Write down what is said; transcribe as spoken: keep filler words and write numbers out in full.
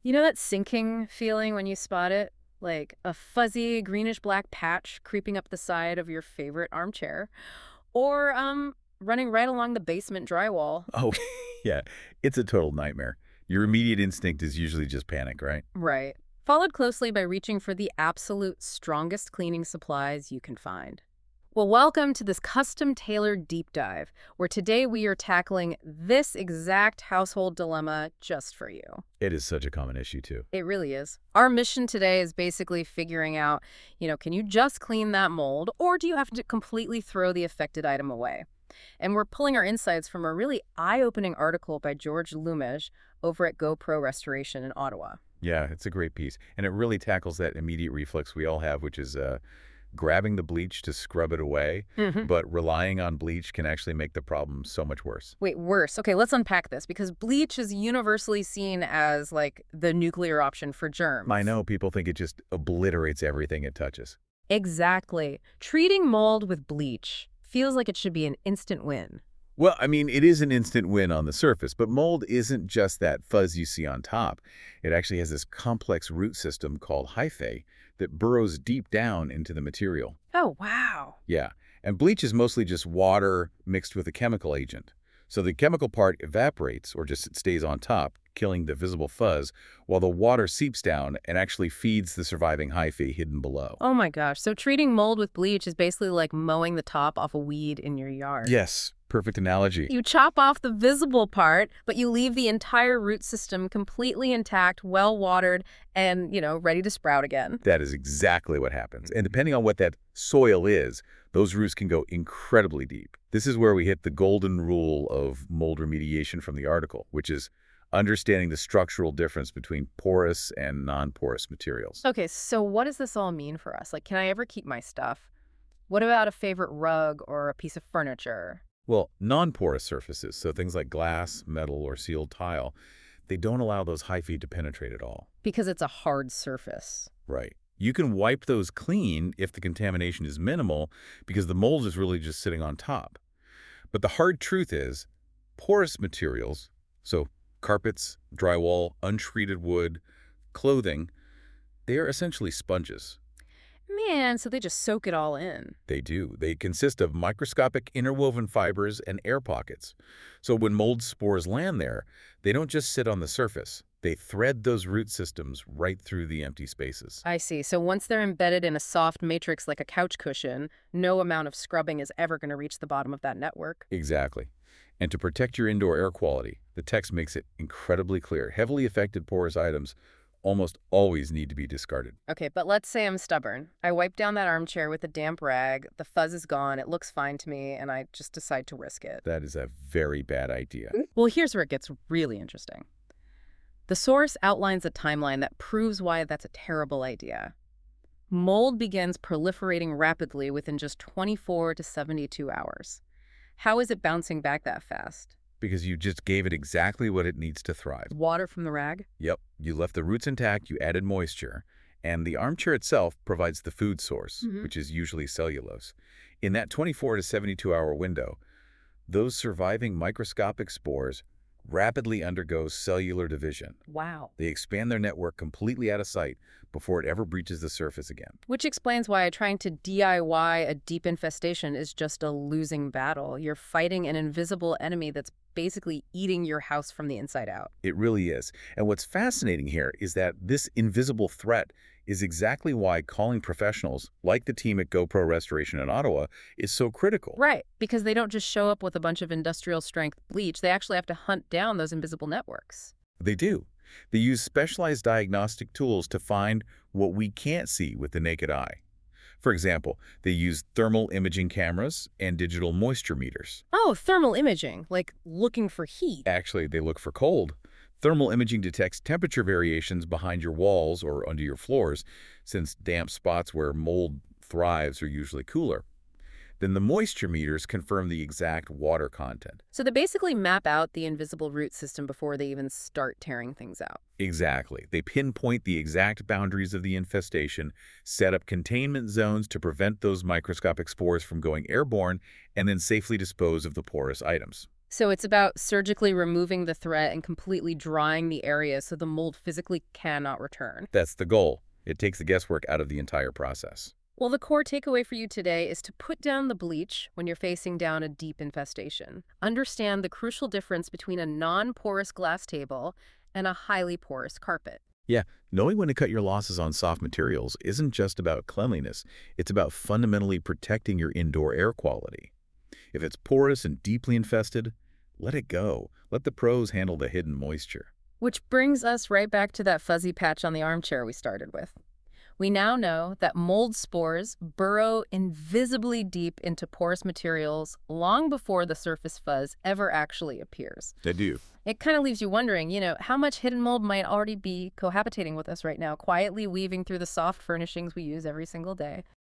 You know that sinking feeling when you spot it? Like a fuzzy greenish-black patch creeping up the side of your favorite armchair. Or, um, running right along the basement drywall. Oh, yeah, it's a total nightmare. Your immediate instinct is usually just panic, right? Right. Followed closely by reaching for the absolute strongest cleaning supplies you can find. Well, welcome to this custom-tailored deep dive, where today we are tackling this exact household dilemma just for you. It is such a common issue, too. It really is. Our mission today is basically figuring out, you know, can you just clean that mold, or do you have to completely throw the affected item away? And we're pulling our insights from a really eye-opening article by George Lumej over at GoPro Restoration in Ottawa. Yeah, it's a great piece. And it really tackles that immediate reflex we all have, which is uh, grabbing the bleach to scrub it away. hmm But relying on bleach can actually make the problem so much worse. Wait, worse. Okay, let's unpack this, because bleach is universally seen as, like, the nuclear option for germs. I know people think it just obliterates everything it touches. Exactly. Treating mold with bleach feels like it should be an instant win. Well, I mean, it is an instant win on the surface, but mold isn't just that fuzz you see on top. It actually has this complex root system called hyphae that burrows deep down into the material. Oh, wow. Yeah, and bleach is mostly just water mixed with a chemical agent. So the chemical part evaporates, or just stays on top, killing the visible fuzz, while the water seeps down and actually feeds the surviving hyphae hidden below. Oh my gosh. So treating mold with bleach is basically like mowing the top off a weed in your yard. Yes, perfect analogy. You chop off the visible part, but you leave the entire root system completely intact, well-watered, and, you know, ready to sprout again. That is exactly what happens. And depending on what that soil is, those roots can go incredibly deep. This is where we hit the golden rule of mold remediation from the article, which is understanding the structural difference between porous and non-porous materials. Okay, so what does this all mean for us? Like, can I ever keep my stuff? What about a favorite rug or a piece of furniture? Well, non-porous surfaces, so things like glass, metal, or sealed tile, they don't allow those hyphae to penetrate at all. Because it's a hard surface. Right. You can wipe those clean if the contamination is minimal because the mold is really just sitting on top. But the hard truth is, porous materials, so carpets, drywall, untreated wood, clothing, they are essentially sponges. Man, so they just soak it all in. They do. They consist of microscopic interwoven fibers and air pockets. So when mold spores land there, they don't just sit on the surface. They thread those root systems right through the empty spaces. I see. So once they're embedded in a soft matrix like a couch cushion, no amount of scrubbing is ever going to reach the bottom of that network. Exactly. And to protect your indoor air quality, the text makes it incredibly clear. Heavily affected porous items almost always need to be discarded. Okay, but let's say I'm stubborn. I wipe down that armchair with a damp rag, the fuzz is gone, it looks fine to me, and I just decide to risk it. That is a very bad idea. Well, here's where it gets really interesting. The source outlines a timeline that proves why that's a terrible idea. Mold begins proliferating rapidly within just twenty-four to seventy-two hours. How is it bouncing back that fast? Because you just gave it exactly what it needs to thrive. Water from the rag? Yep, you left the roots intact, you added moisture, and the armchair itself provides the food source, Mhm. which is usually cellulose. In that twenty-four to seventy-two hour window, those surviving microscopic spores rapidly undergo cellular division. Wow. They expand their network completely out of sight before it ever breaches the surface again. Which explains why trying to D I Y a deep infestation is just a losing battle. You're fighting an invisible enemy that's basically eating your house from the inside out. It really is. And what's fascinating here is that this invisible threat is exactly why calling professionals, like the team at GoPro Restoration in Ottawa, is so critical. Right, because they don't just show up with a bunch of industrial strength bleach. They actually have to hunt down those invisible networks. They do. They use specialized diagnostic tools to find what we can't see with the naked eye. For example, they use thermal imaging cameras and digital moisture meters. Oh, thermal imaging, like looking for heat. Actually, they look for cold. Thermal imaging detects temperature variations behind your walls or under your floors, since damp spots where mold thrives are usually cooler. Then the moisture meters confirm the exact water content. So they basically map out the invisible root system before they even start tearing things out. Exactly. They pinpoint the exact boundaries of the infestation, set up containment zones to prevent those microscopic spores from going airborne, and then safely dispose of the porous items. So it's about surgically removing the threat and completely drying the area so the mold physically cannot return. That's the goal. It takes the guesswork out of the entire process. Well, the core takeaway for you today is to put down the bleach when you're facing down a deep infestation. Understand the crucial difference between a non-porous glass table and a highly porous carpet. Yeah, knowing when to cut your losses on soft materials isn't just about cleanliness. It's about fundamentally protecting your indoor air quality. If it's porous and deeply infested, let it go. Let the pros handle the hidden moisture. Which brings us right back to that fuzzy patch on the armchair we started with. We now know that mold spores burrow invisibly deep into porous materials long before the surface fuzz ever actually appears. They do. It kind of leaves you wondering, you know, how much hidden mold might already be cohabitating with us right now, quietly weaving through the soft furnishings we use every single day.